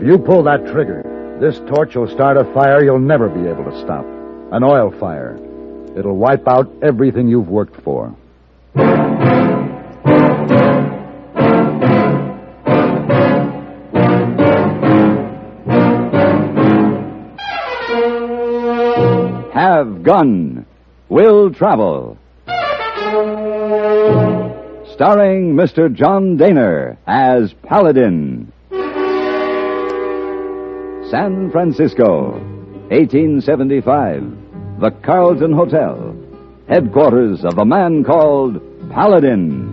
you pull that trigger, this torch will start a fire you'll never be able to stop. An oil fire. It'll wipe out everything you've worked for. Have Gun. Will Travel. Starring Mr. John Daner as Paladin. San Francisco, 1875. The Carlton Hotel. Headquarters of a man called Paladin.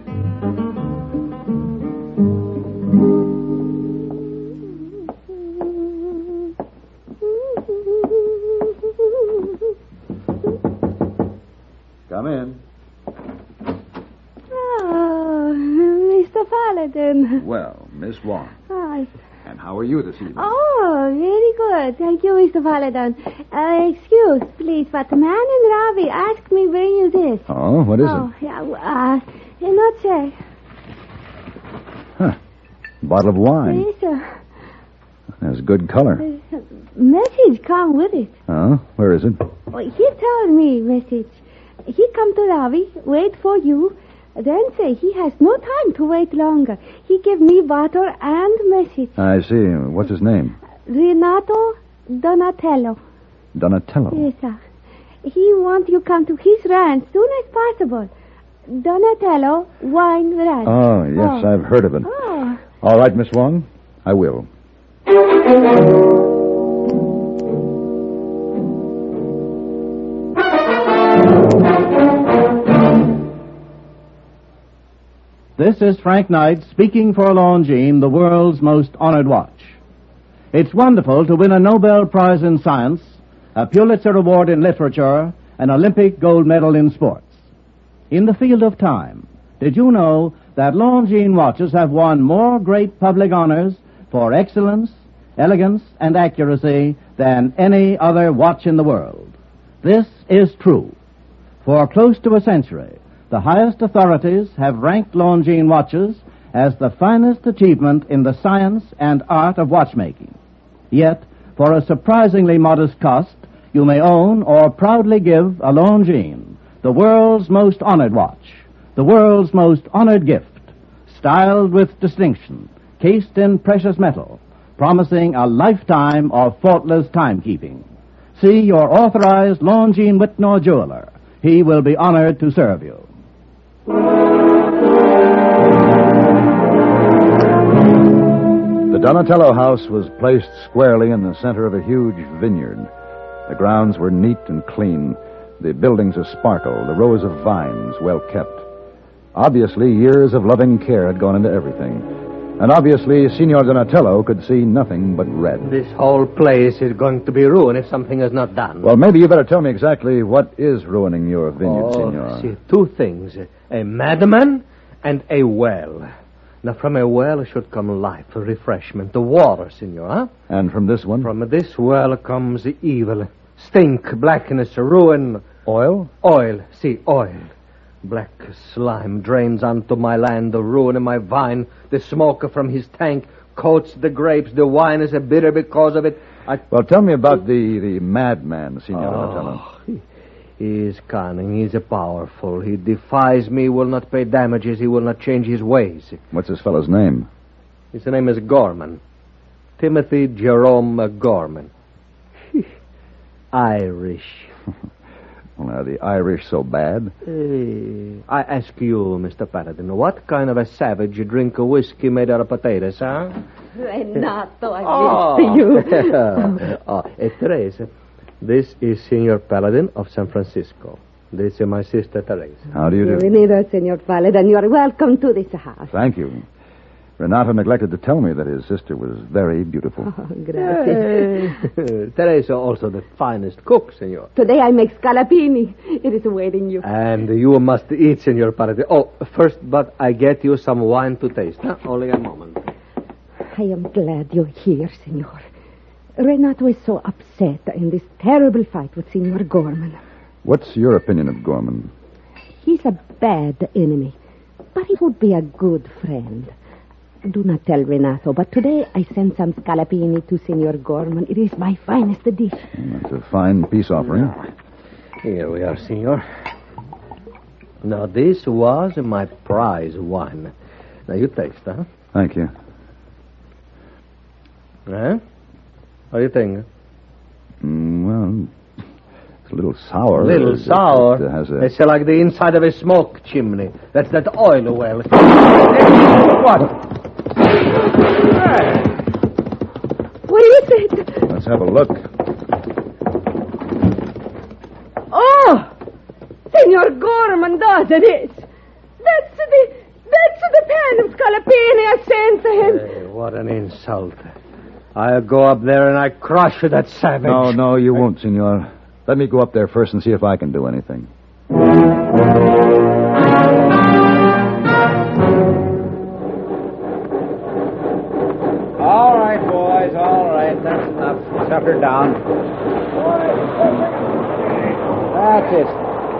Come in. Oh, Mr. Paladin. Well, Miss Wong. Oh, And how are you this evening? very good. Thank you, Mr. Paladin. Excuse, please, but the man in Ravi asked me bring you this. Oh, what is it? Yeah, not say. Huh. Bottle of wine. Yes, sir. Has good color. Message come with it. Oh, where is it? He told me message. He come to Ravi, wait for you, then say he has no time to wait longer. He give me water and message. I see. What's his name? Renato Donatello. Donatello. Yes, sir. He want you come to his ranch soon as possible. Donatello Wine Ranch. Oh, yes, I've heard of it. Oh. All right, Miss Wong, I will. This is Frank Knight speaking for Longines, the world's most honored watch. It's wonderful to win a Nobel Prize in Science, a Pulitzer Award in Literature, an Olympic gold medal in sports. In the field of time, did you know that Longines watches have won more great public honors for excellence, elegance, and accuracy than any other watch in the world? This is true. For close to a century, the highest authorities have ranked Longines watches as the finest achievement in the science and art of watchmaking. Yet, for a surprisingly modest cost, you may own or proudly give a Longines, the world's most honored watch, the world's most honored gift, styled with distinction, cased in precious metal, promising a lifetime of faultless timekeeping. See your authorized Longines Whitnor jeweler. He will be honored to serve you. The Donatello house was placed squarely in the center of a huge vineyard. The grounds were neat and clean, the buildings a sparkle, the rows of vines well kept. Obviously, years of loving care had gone into everything. And obviously, Signor Donatello could see nothing but red. This whole place is going to be ruined if something is not done. Well, maybe you better tell me exactly what is ruining your vineyard, Signor. See, two things. A madman and a well. Now, from a well should come life, refreshment, the water, Signor, huh? And from this one? From this well comes evil, stink, blackness, ruin. Oil? Oil, see, oil. Black slime drains onto my land, the ruin of my vine. The smoke from his tank coats the grapes. The wine is bitter because of it. Well, tell me about the madman, Signor Donatello. He is cunning. He is powerful. He defies me, will not pay damages. He will not change his ways. What's this fellow's name? His name is Gorman. Timothy Jerome Gorman. Irish. Well, are the Irish so bad? I ask you, Mr. Paladin, what kind of a savage you drink a whiskey made out of potatoes, huh? Renato, I wish to you. Teresa, this is Senor Paladin of San Francisco. This is my sister, Teresa. How do you do? Bienvenido, Senor Paladin. You are welcome to this house. Thank you. Renato neglected to tell me that his sister was very beautiful. Oh, gracias. Teresa also the finest cook, senor. Today I make scallopini. It is awaiting you. And you must eat, Senor Paladin. Oh, first, but I get you some wine to taste. Huh? Only a moment. I am glad you're here, Senor. Renato is so upset in this terrible fight with Senor Gorman. What's your opinion of Gorman? He's a bad enemy, but he would be a good friend. Do not tell Renato, but today I sent some scallopini to Senor Gorman. It is my finest dish. That's a fine peace offering. Here we are, senor. Now, this was my prize wine. Now, you taste, huh? Thank you. Huh? What do you think? Well, it's a little sour. A little sour? It has It's like the inside of a smoke chimney. That's that oil well. What? What is it? Let's have a look. Oh! Senor Gorman does it. That's the pan of scallopini I sent to him. Hey, what an insult. I'll go up there and I crush that savage. No, you won't, senor. Let me go up there first and see if I can do anything. All right, boys, all right. That's enough. Shut her down. That's it.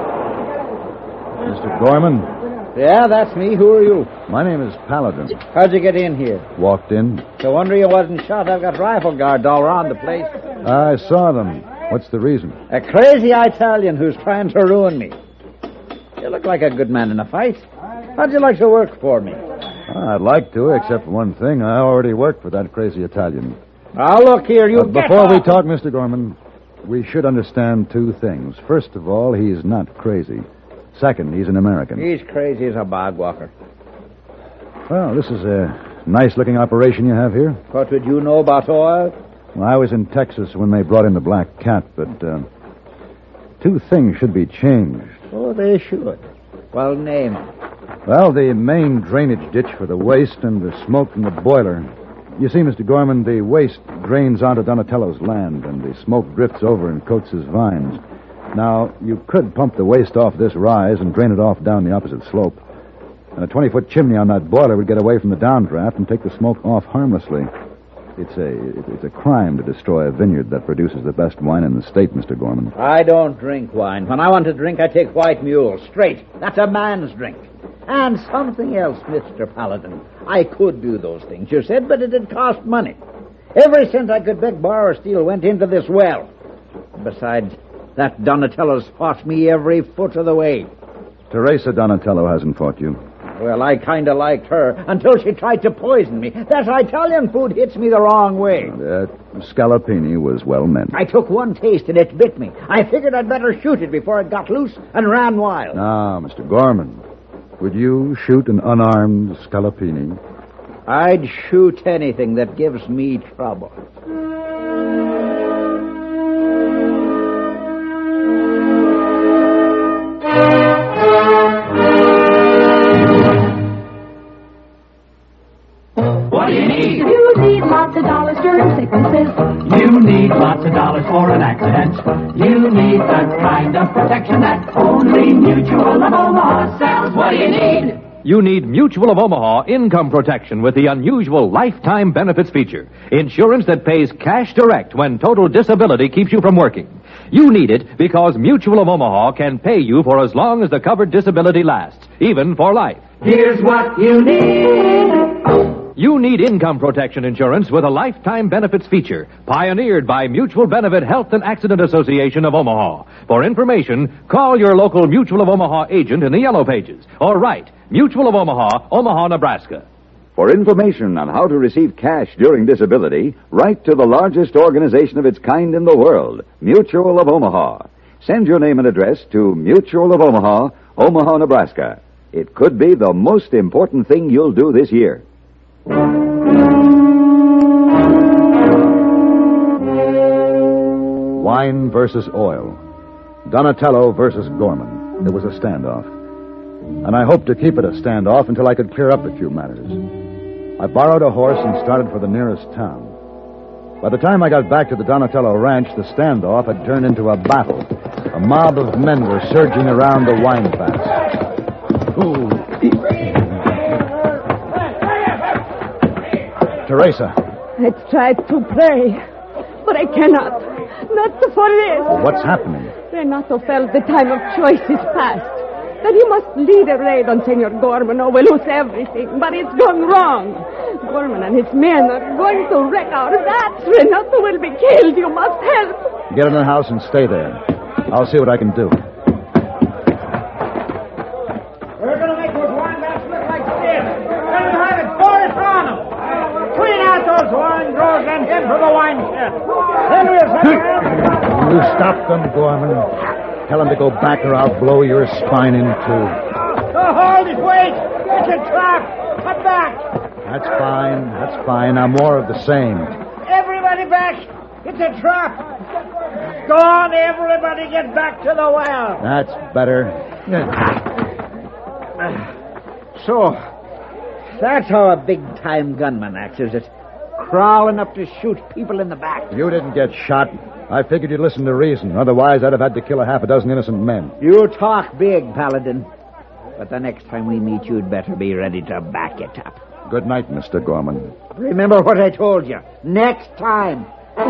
Mr. Gorman, Yeah, that's me. Who are you? my name is Paladin. How'd you get in here? Walked in. No wonder you wasn't shot. I've got rifle guards all around the place. I saw them. What's the reason? A crazy Italian who's trying to ruin me. You look like a good man in a fight. How'd you like to work for me? I'd like to, except for one thing. I already work for that crazy Italian. Now, look here, you get Before we off. talk, Mr. Gorman, we should understand two things. First of all, he's not crazy. Second, he's an American. He's crazy as a bog walker. Well, this is a nice-looking operation you have here. What would you know about oil? Well, I was in Texas when they brought in the Black Cat, but two things should be changed. Oh, they should. Well, name 'em. Well, the main drainage ditch for the waste and the smoke from the boiler. You see, Mr. Gorman, the waste drains onto Donatello's land, and the smoke drifts over and coats his vines. Now, you could pump the waste off this rise and drain it off down the opposite slope. And a 20-foot chimney on that boiler would get away from the downdraft and take the smoke off harmlessly. It's a crime to destroy a vineyard that produces the best wine in the state, Mr. Gorman. I don't drink wine. When I want to drink, I take White Mule, straight. That's a man's drink. And something else, Mr. Paladin. I could do those things, you said, but it'd cost money. Every cent I could beg, borrow, or steal went into this well. Besides, that Donatello's fought me every foot of the way. Teresa Donatello hasn't fought you. Well, I kind of liked her until she tried to poison me. That Italian food hits me the wrong way. That scallopini was well meant. I took one taste and it bit me. I figured I'd better shoot it before it got loose and ran wild. Now, Mr. Gorman, would you shoot an unarmed scallopini? I'd shoot anything that gives me trouble. What do you need? You need lots of dollars during sicknesses. You need lots of dollars for an accident. You need the kind of protection that only Mutual of Omaha sells. What do you need? You need Mutual of Omaha income protection with the unusual lifetime benefits feature. Insurance that pays cash direct when total disability keeps you from working. You need it because Mutual of Omaha can pay you for as long as the covered disability lasts, even for life. Here's what you need. You need income protection insurance with a lifetime benefits feature, pioneered by Mutual Benefit Health and Accident Association of Omaha. For information, call your local Mutual of Omaha agent in the Yellow Pages, or write Mutual of Omaha, Omaha, Nebraska. For information on how to receive cash during disability, write to the largest organization of its kind in the world, Mutual of Omaha. Send your name and address to Mutual of Omaha, Omaha, Nebraska. It could be the most important thing you'll do this year. Wine versus oil. Donatello versus Gorman. It was a standoff. And I hoped to keep it a standoff until I could clear up a few matters. I borrowed a horse and started for the nearest town. By the time I got back to the Donatello ranch, the standoff had turned into a battle. A mob of men were surging around the wine vats. Ooh. Teresa. I tried to pray, but I cannot. Not for this. What's happening? Renato felt the time of choice is past. Then you must lead a raid on Senor Gorman or we'll lose everything. But it's gone wrong. Gorman and his men are going to wreck our vats. Renato will be killed. You must help. Get in the house and stay there. I'll see what I can do. We're going to make those wine vats look like this. We're going to have it pour it on them. Clean out those wine drawers and head for the wine shed. Then we'll set You stop them, Gorman. Tell them to go back or I'll blow your spine in two. Oh, hold it, wait. It's a trap. Come back. That's fine. That's fine. Now more of the same. Everybody back. It's a trap. Go on, everybody get back to the well. That's better. So, that's how a big-time gunman acts, is it? Crawling up to shoot people in the back. You didn't get shot. I figured you'd listen to reason. Otherwise, I'd have had to kill a half a dozen innocent men. You talk big, Paladin. But the next time we meet, you'd better be ready to back it up. Good night, Mr. Gorman. Remember what I told you. Next time.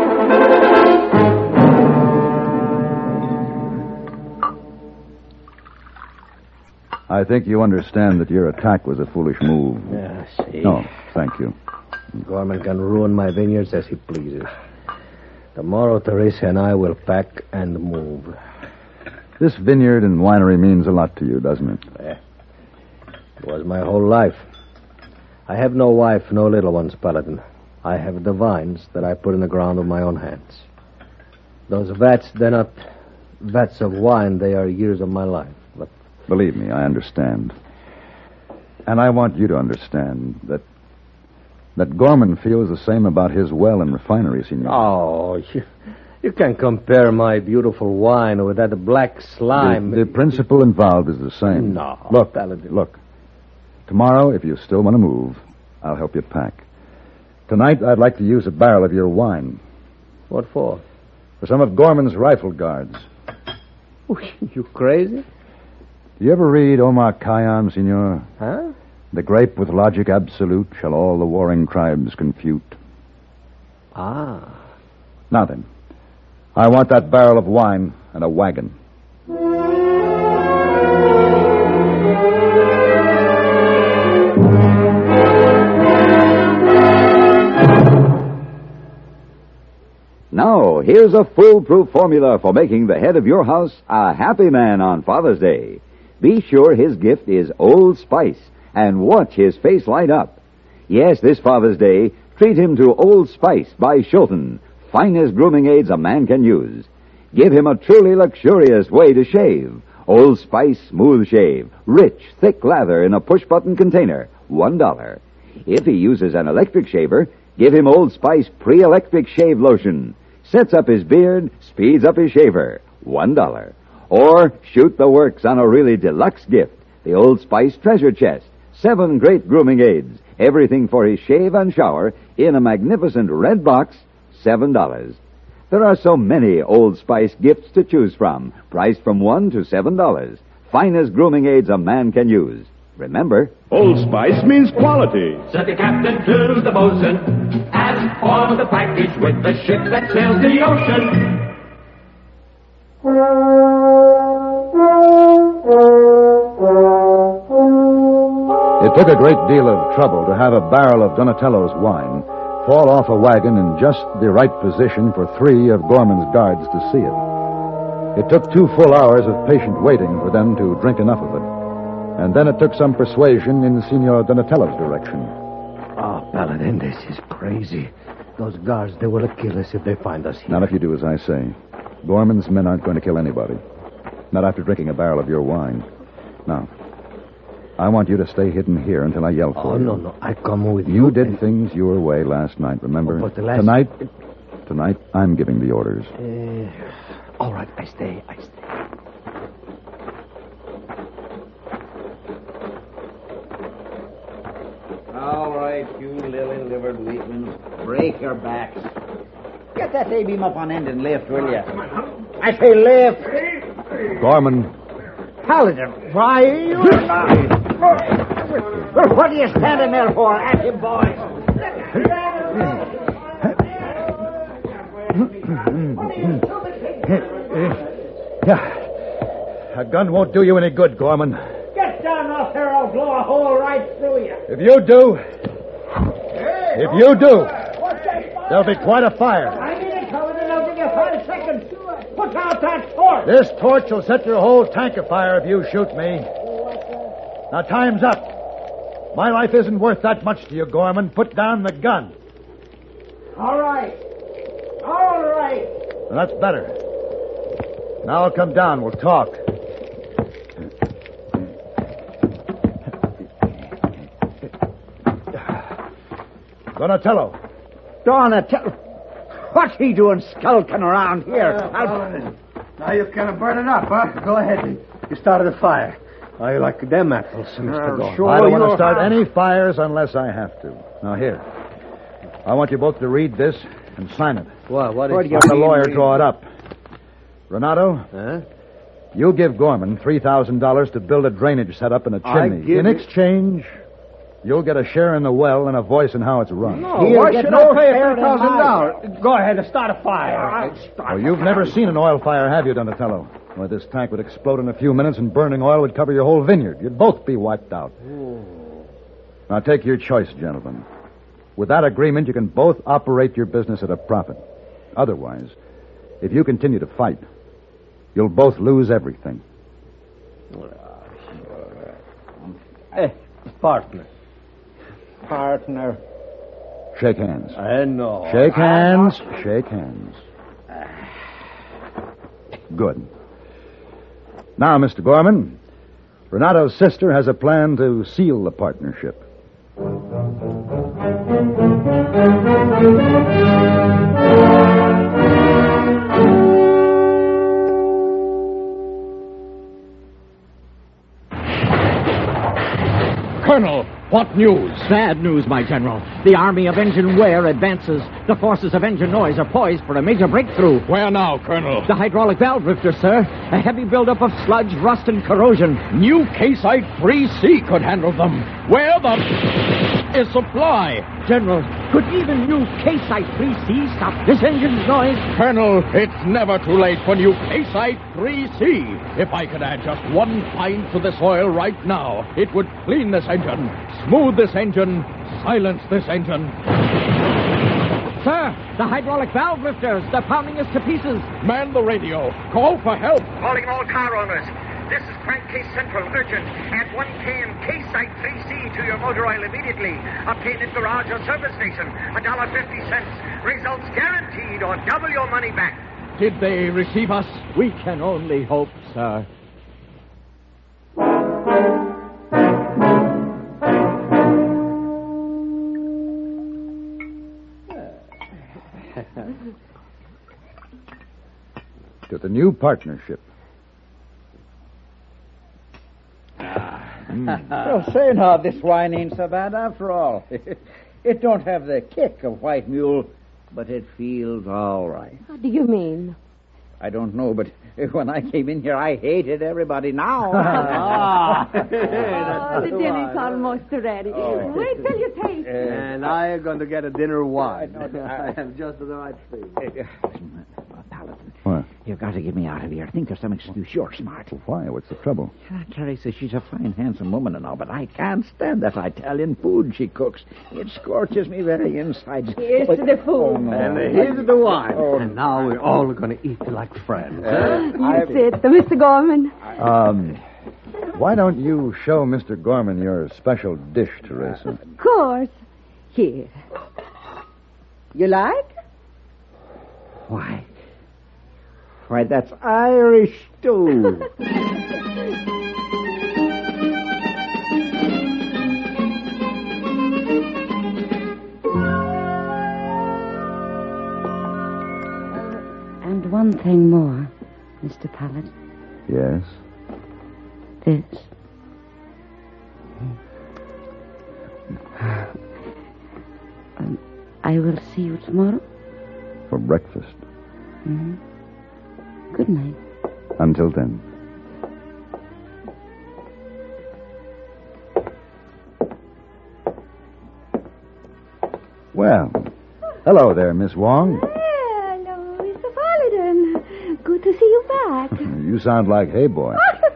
I think you understand that your attack was a foolish move. Yeah, see. No, thank you. Gorman can ruin my vineyards as he pleases. Tomorrow, Teresa and I will pack and move. This vineyard and winery means a lot to you, doesn't it? It was my whole life. I have no wife, no little ones, Paladin. I have the vines that I put in the ground with my own hands. Those vats, they're not vats of wine. They are years of my life. But believe me, I understand. And I want you to understand that Gorman feels the same about his well and refinery, Senor. Oh, you can't compare my beautiful wine with that black slime. The principle involved is the same. No, Look, Paladin. Look. Tomorrow, if you still want to move, I'll help you pack. Tonight, I'd like to use a barrel of your wine. What for? For some of Gorman's rifle guards. Oh, you crazy? Do you ever read Omar Khayyam, Senor? Huh? The grape with logic absolute shall all the warring tribes confute. Ah. Now then, I want that barrel of wine and a wagon. Now, here's a foolproof formula for making the head of your house a happy man on Father's Day. Be sure his gift is Old Spice, and watch his face light up. Yes, this Father's Day, treat him to Old Spice by Shulton, finest grooming aids a man can use. Give him a truly luxurious way to shave. Old Spice Smooth Shave, rich, thick lather in a push-button container, $1. If he uses an electric shaver, give him Old Spice Pre-Electric Shave Lotion. Sets up his beard, speeds up his shaver, $1. Or shoot the works on a really deluxe gift, the Old Spice Treasure Chest. 7 great grooming aids, everything for his shave and shower, in a magnificent red box, $7. There are so many Old Spice gifts to choose from, priced from $1 to $7. Finest grooming aids a man can use. Remember, Old Spice means quality. Said the captain to the bosun, as for the package with the ship that sails the ocean. It took a great deal of trouble to have a barrel of Donatello's wine fall off a wagon in just the right position for 3 of Gorman's guards to see it. It took 2 full hours of patient waiting for them to drink enough of it. And then it took some persuasion in Signor Donatello's direction. Oh, Paladin, this is crazy. Those guards, they will kill us if they find us here. Not if you do as I say. Gorman's men aren't going to kill anybody. Not after drinking a barrel of your wine. Now, I want you to stay hidden here until I yell for you. Oh, no, I come with you. You did things your way last night, remember? But the last... Tonight, I'm giving the orders. All right, I stay. All right, you lily-livered weaklings. Break your backs. Get that A-beam up on end and lift, will you? I say lift. Gorman. Paladin, why are you... Well, what are you standing there for? At him, boys. A gun won't do you any good, Gorman. Get down off there, I'll blow a hole right through you. If you do, there'll be quite a fire. I need it, Paladin. I'll give you 5 seconds. Put out that torch. This torch will set your whole tank afire if you shoot me. Now, time's up. My life isn't worth that much to you, Gorman. Put down the gun. All right. All right. Well, that's better. Now I'll come down. We'll talk. Donatello. Donatello. What's he doing skulking around here? Now you can burn it up, huh? Go ahead. You started a fire. I like them apples, Mr. Gorman. I don't want to start any fires unless I have to. Now, here. I want you both to read this and sign it. What is Let the lawyer draw it up. Renato? Huh? You give Gorman $3,000 to build a drainage setup in a chimney. In exchange, you'll get a share in the well and a voice in how it's run. No, why should I pay $3,000? Go ahead and start a fire. Well, you've never seen an oil fire, have you, Donatello? Well, this tank would explode in a few minutes and burning oil would cover your whole vineyard. You'd both be wiped out. Now, take your choice, gentlemen. With that agreement, you can both operate your business at a profit. Otherwise, if you continue to fight, you'll both lose everything. Partner. Shake hands. No. Shake hands. Shake hands. Good. Now, Mr. Gorman, Renato's sister has a plan to seal the partnership. Colonel, what news? Bad news, my general. The army of Engine Wear advances. The forces of Engine Noise are poised for a major breakthrough. Where now, Colonel? The hydraulic valve rifter, sir. A heavy buildup of sludge, rust, and corrosion. New K-Site 3C could handle them. Where the is supply? General, could even new K-Site 3C stop this engine's noise? Colonel, it's never too late for new K-Site 3C. If I could add just 1 pint to this oil right now, it would clean this engine, smooth this engine, silence this engine. Sir, the hydraulic valve lifters, they're pounding us to pieces. Man the radio. Call for help. Calling all car owners. This is Frank Case Central, urgent. Add 1 km K-Site 3C to your motor oil immediately. Obtain at garage or service station. $1.50. Results guaranteed or double your money back. Did they receive us? We can only hope, sir. To the new partnership. Well, say now, this wine ain't so bad after all. It don't have the kick of White Mule, but it feels all right. What do you mean? I don't know, but when I came in here, I hated everybody now. The dinner's almost ready. Wait till you taste it. And I am going to get a dinner wine. I have just the right thing. Paladin, What? you've got to get me out of here. Think of some excuse. You're smart. Why? What's the trouble? Teresa, she's a fine, handsome woman and all, but I can't stand that Italian food she cooks. It scorches me very insides. Here's to the food. And here's the wine. And now we're all going to eat like friends. You sit, Mr. Gorman. Why don't you show Mr. Gorman your special dish, Teresa? Of course. Here. You like? Why, that's Irish stew. And one thing more, Mr. Paladin. Yes? This. I will see you tomorrow. For breakfast. Mm-hmm. Good night. Until then. Well, hello there, Miss Wong. Hello, Mr. Paladin. Good to see you back. You sound like Hey Boy.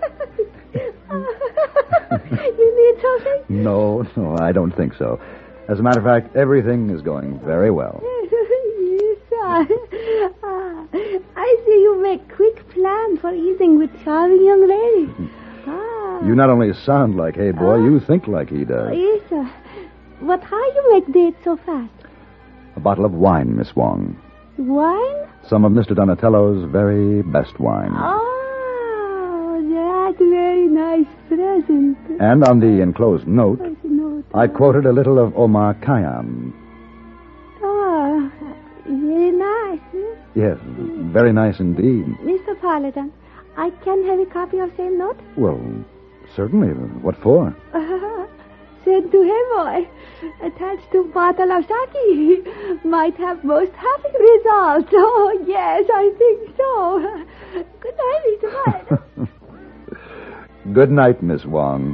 No, I don't think so. As a matter of fact, everything is going very well. Yes, I see you make quick plans for eating with charming young lady. You not only sound like Hey Boy, you think like he does. Yes, sir. But how you make dates so fast? A bottle of wine, Miss Wong. Wine? Some of Mr. Donatello's very best wine. Oh, that's very nice present. And on the enclosed note, I quoted a little of Omar Khayyam. Oh, very nice. Yes, very nice indeed. Mr. Paladin, I can have a copy of same note? Well, certainly. What for? Sent to Hey Boy. Attached to bottle of sake. Might have most happy results. Oh, yes, I think so. Good night, Mr. Paladin. Good night, Miss Wong.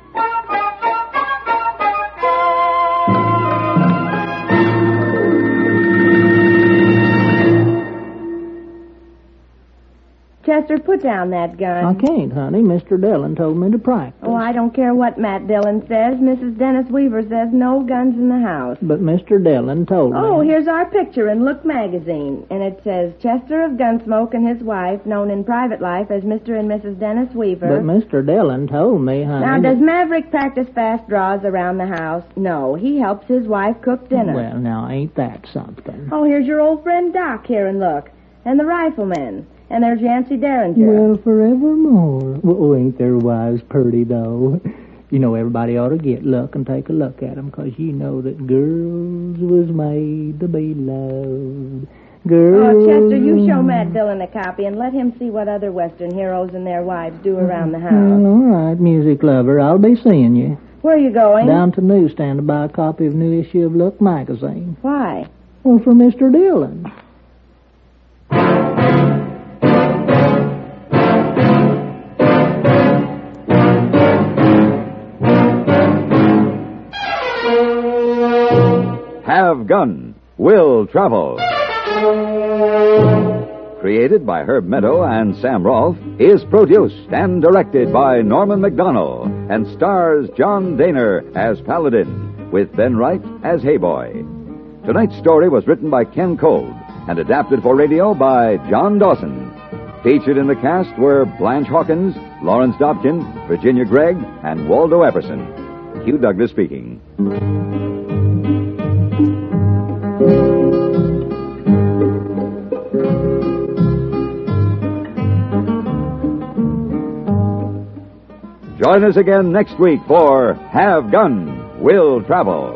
Chester, put down that gun. I can't, honey. Mr. Dillon told me to practice. Oh, I don't care what Matt Dillon says. Mrs. Dennis Weaver says no guns in the house. But Mr. Dillon told me. Oh, here's our picture in Look magazine. And it says, Chester of Gunsmoke and his wife, known in private life as Mr. and Mrs. Dennis Weaver. But Mr. Dillon told me, honey. Now, does Maverick practice fast draws around the house? No, he helps his wife cook dinner. Well, now, ain't that something? Oh, here's your old friend Doc here and look. And the rifleman. And there's Yancey Derringer. Well, forevermore. Oh, ain't their wives pretty, though? You know, everybody ought to get luck and take a look at them, 'cause you know that girls was made to be loved. Girls... Oh, Chester, you show Matt Dillon a copy and let him see what other Western heroes and their wives do around the house. Well, all right, music lover. I'll be seeing you. Where are you going? Down to the newsstand to buy a copy of the new issue of Look magazine. Why? Well, for Mr. Dillon. Have Gun, Will Travel. Created by Herb Meadow and Sam Rolfe, is produced and directed by Norman McDonnell and stars John Daner as Paladin, with Ben Wright as Hey Boy. Tonight's story was written by Ken Kolb and adapted for radio by John Dawson. Featured in the cast were Blanche Hawkins, Lawrence Dobkin, Virginia Gregg, and Waldo Epperson. Hugh Douglas speaking. Join us again next week for Have Gun, Will Travel.